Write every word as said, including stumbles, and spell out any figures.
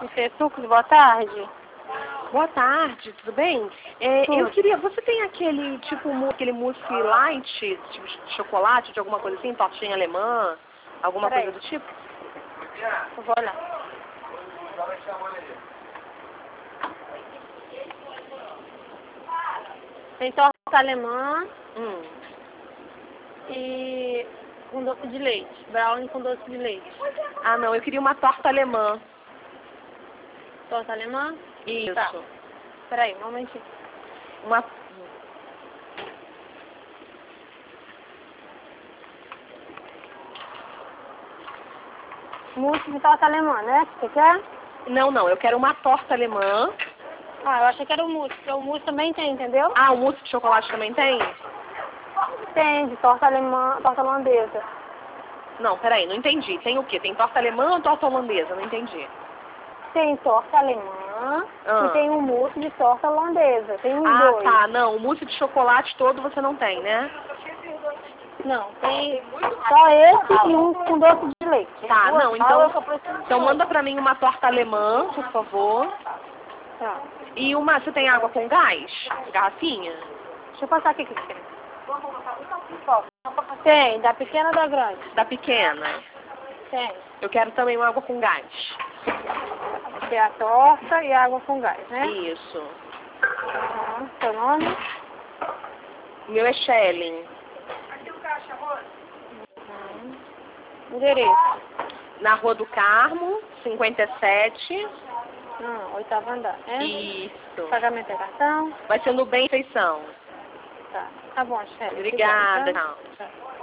Você sucos, boa tarde. Boa tarde, tudo bem? É, eu queria, você tem aquele tipo, mu- aquele mousse light, tipo de chocolate, de alguma coisa assim, tortinha alemã, alguma Peraí. coisa do tipo? Eu vou olhar. Tem torta alemã Hum. e com doce de leite. Brownie com doce de leite. Ah, não, eu queria uma torta alemã. Torta alemã? Isso. Tá. Peraí, um momentinho. Uma... Mousse de torta alemã, né? Você quer? Não, não, eu quero uma torta alemã. Ah, eu achei que era o mousse, porque o mousse também tem, entendeu? Ah, o mousse de chocolate também tem? Tem, de torta alemã, torta holandesa. Não, peraí, não entendi. Tem o quê? Tem torta alemã ou torta holandesa? Não entendi. Tem torta alemã Ah. e tem um mousse de torta holandesa. Tem os Ah, dois. tá, não, o mousse de chocolate todo você não tem, né? Não, tem só esse e um com doce de leite. Tá, Duas não, então, balas que eu preciso então de manda pra mim uma torta alemã, por favor. Tá. E uma, você tem água com gás? Garrafinha? Deixa eu passar aqui, Cristina. Tem, da pequena ou da grande? Da pequena. Tem. Eu quero também uma água com gás. Tem a torta e água com gás, né? Isso. Uhum. Seu nome? O meu é Shelley. Uhum. Endereço? Na Rua do Carmo, cinquenta e sete. Hum, oitavo andar, né? Isso. Pagamento é cartão? Vai ser no Bem Feição. Tá. Tá bom, chefe. Obrigada. Tá? Tchau.